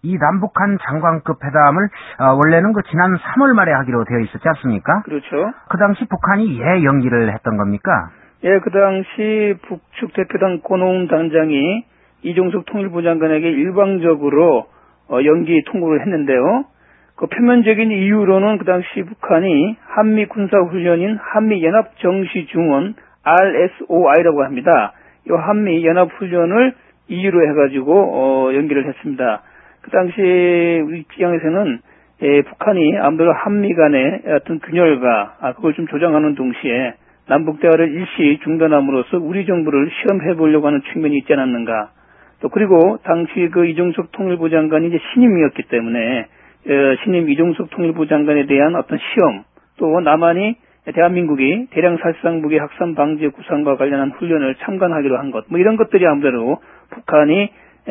이 남북한 장관급 회담을 원래는 그 지난 3월 말에 하기로 되어 있었지 않습니까? 그렇죠. 그 당시 북한이 왜 연기를 했던 겁니까? 예, 그 당시 북측 대표당 권오운 단장이 이종석 통일부 장관에게 일방적으로 연기 통보를 했는데요. 그 표면적인 이유로는 그 당시 북한이 한미 군사훈련인 한미연합정시중원 RSOI라고 합니다. 이 한미연합훈련을 이유로 해가지고 연기를 했습니다. 그 당시 우리 입장에서는 북한이 아무래도 한미 간의 어떤 균열과 그걸 좀 조장하는 동시에 남북 대화를 일시 중단함으로써 우리 정부를 시험해 보려고 하는 측면이 있지 않았는가. 또 그리고 당시 그 이종석 통일부 장관이 이제 신임이었기 때문에 신임 이종석 통일부 장관에 대한 어떤 시험, 또 남한이 대한민국이 대량 살상 무기 확산 방지 구상과 관련한 훈련을 참관하기로 한 것, 뭐 이런 것들이 아무래도 북한이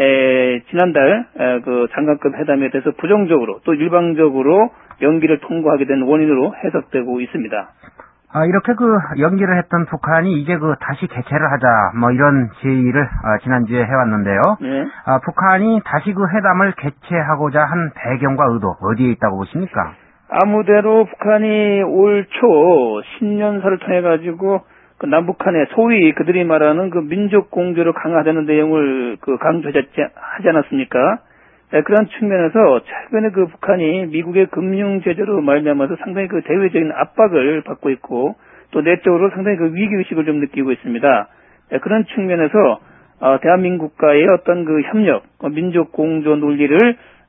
지난달 그 장관급 회담에 대해서 부정적으로 또 일방적으로 연기를 통보하게 된 원인으로 해석되고 있습니다. 이렇게 그 연기를 했던 북한이 이제 그 다시 개최를 하자 뭐 이런 제의를 지난주에 해왔는데요. 네. 북한이 다시 그 회담을 개최하고자 한 배경과 의도 어디에 있다고 보십니까? 아무대로 북한이 올 초 신년사를 통해 가지고 그 남북한의 소위 그들이 말하는 그 민족 공조를 강화하자는 내용을 그 강조하지 않았습니까? 네, 그런 측면에서 최근에 그 북한이 미국의 금융 제재로 말미암아서 상당히 그 대외적인 압박을 받고 있고 또 내적으로 상당히 그 위기 의식을 좀 느끼고 있습니다. 네, 그런 측면에서 대한민국과의 어떤 그 협력, 민족 공조 논리를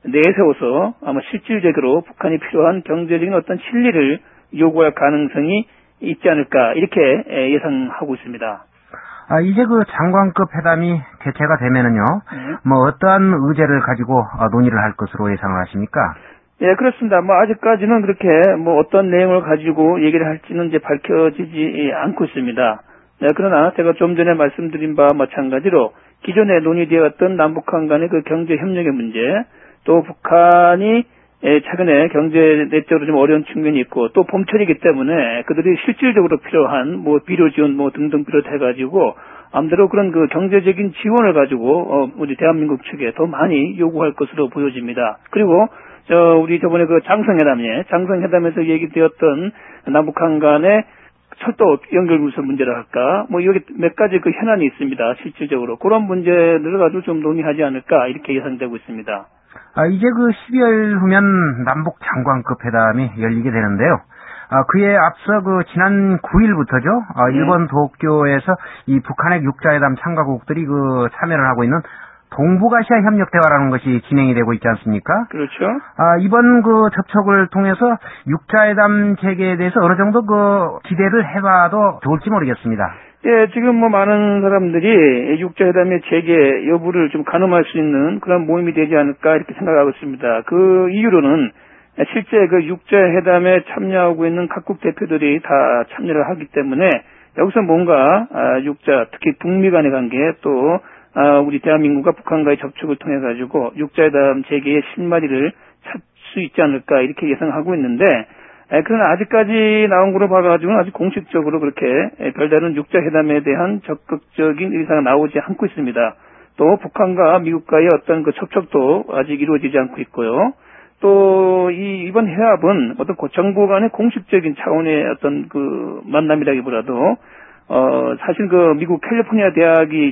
내세워서 아마 실질적으로 북한이 필요한 경제적인 어떤 실리를 요구할 가능성이 있지 않을까 이렇게 예상하고 있습니다. 이제 그 장관급 회담이 개최가 되면은요, 뭐 어떠한 의제를 가지고 논의를 할 것으로 예상을 하십니까? 예, 그렇습니다. 뭐 아직까지는 그렇게 뭐 어떤 내용을 가지고 얘기를 할지는 이제 밝혀지지 않고 있습니다. 네, 그러나 제가 좀 전에 말씀드린 바와 마찬가지로 기존에 논의되었던 남북한 간의 그 경제 협력의 문제, 또 북한이 최근에 경제 내적으로 좀 어려운 측면이 있고 또 봄철이기 때문에 그들이 실질적으로 필요한 뭐 비료 지원 뭐 등등 비롯해가지고 아무래도 그런 그 경제적인 지원을 가지고 우리 대한민국 측에 더 많이 요구할 것으로 보여집니다. 그리고 우리 저번에 그 장성회담에서 얘기되었던 남북한 간의 철도 연결물선 문제라 할까 뭐 여기 몇 가지 그 현안이 있습니다. 실질적으로 그런 문제들을 가지고 좀 논의하지 않을까 이렇게 예상되고 있습니다. 이제 그 12월 후면 남북 장관급 회담이 열리게 되는데요. 그에 앞서 그 지난 9일부터죠. 일본 도쿄에서 이 북한의 육자회담 참가국들이 그 참여를 하고 있는 동북아시아 협력 대화라는 것이 진행이 되고 있지 않습니까? 그렇죠. 이번 그 접촉을 통해서 육자회담 재개에 대해서 어느 정도 그 기대를 해봐도 좋을지 모르겠습니다. 예, 지금 뭐 많은 사람들이 육자회담의 재개 여부를 좀 가늠할 수 있는 그런 모임이 되지 않을까 이렇게 생각하고 있습니다. 그 이유로는 실제 그 육자회담에 참여하고 있는 각국 대표들이 다 참여를 하기 때문에 여기서 뭔가 육자 특히 북미 간의 관계 또 우리 대한민국과 북한과의 접촉을 통해 가지고 육자회담 재개의 실마리를 찾을 수 있지 않을까 이렇게 예상하고 있는데 그러나 아직까지 나온 거로 봐가지고는 아직 공식적으로 그렇게 별다른 육자회담에 대한 적극적인 의사가 나오지 않고 있습니다. 또 북한과 미국과의 어떤 그 접촉도 아직 이루어지지 않고 있고요. 또 이번 회합은 어떤 정부 간의 공식적인 차원의 어떤 그 만남이라기보다도 사실 그 미국 캘리포니아 대학이